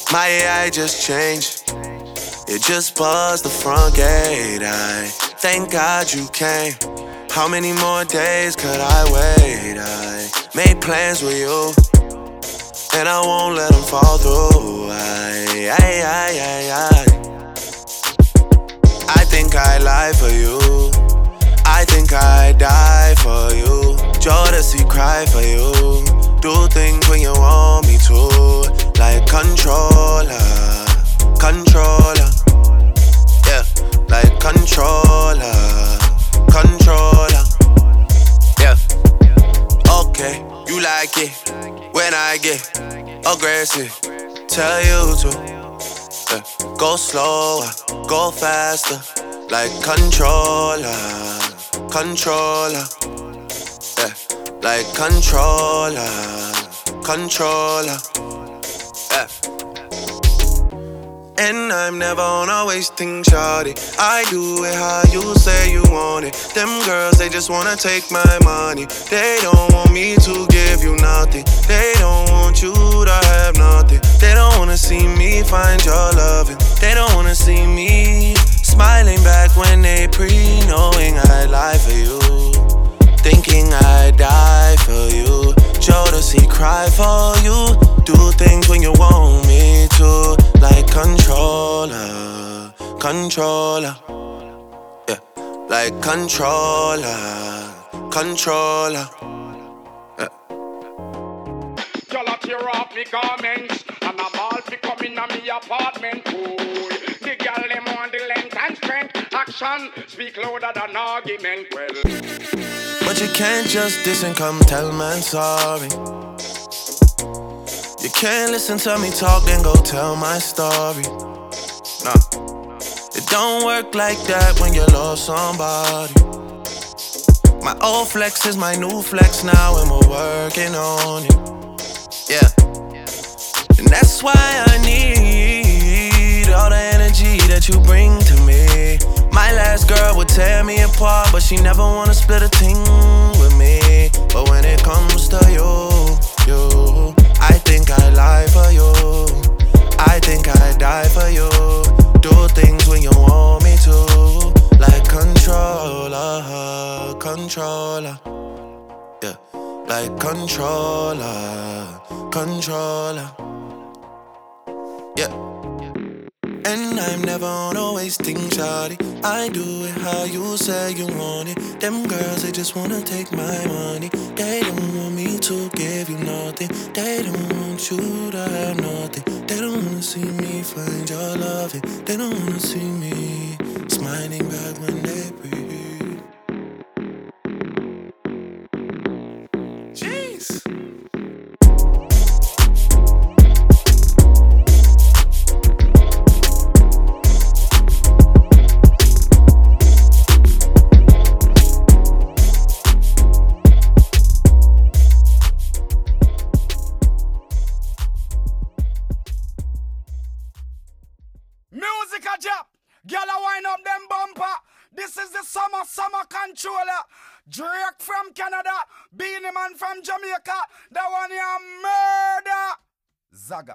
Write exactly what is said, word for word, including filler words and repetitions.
My A I just changed. It just buzzed the front gate. I thank God you came. How many more days could I wait? I made plans with you, and I won't let them fall through. I, I, I, I, I. I think I lie for you. I think I die for you. Jodeci cry for you. Do things when you want me to, like controller, controller, yeah, like controller, controller, yeah. Okay, you like it when I get aggressive. Tell you to, yeah. Go slower, go faster, like controller, controller, yeah, like controller, controller, yeah. And I'm never on a wasting shawty. I do it how you say you want it. Them girls, they just wanna take my money. They don't want me to give you nothing. They don't want you to have nothing. They don't wanna see me find your loving. They don't wanna see me smiling back when they pre-knowing I lie for you, thinking I die for you. Jodeci cry for you. Do things when you want me to, like controller, controller, yeah, like controller, controller, yeah. Y'all a tear off me garments, and I'm all fi come in a me apartment. Ooh, the girl them want the length and strength. Action speak louder than argument. Well, but you can't just diss and come tell man sorry. You can't listen to me talk, then go tell my story. Nah, it don't work like that when you love somebody. My old flex is my new flex now, and we're working on it. Yeah, and that's why I need all the energy that you bring to me. My last girl would tear me apart, but she never wanna split a thing with me. But when it comes to you, you, I think I lie for you. I think I die for you. Do things when you want me to, like controller, controller, yeah, like controller, controller, yeah. And I'm never on a wasting shawty. I do it how you say you want it. Them girls, they just wanna take my money. They don't want me to give you nothing. They don't want you to have nothing. They don't wanna see me find your loving. They don't wanna see me smiling back when they breathe. Jeez. music a jap. Girl a wind up them bumper. This is the summer, summer controller. Drake from Canada, Beanie Man from Jamaica. That one here murder. Zaga.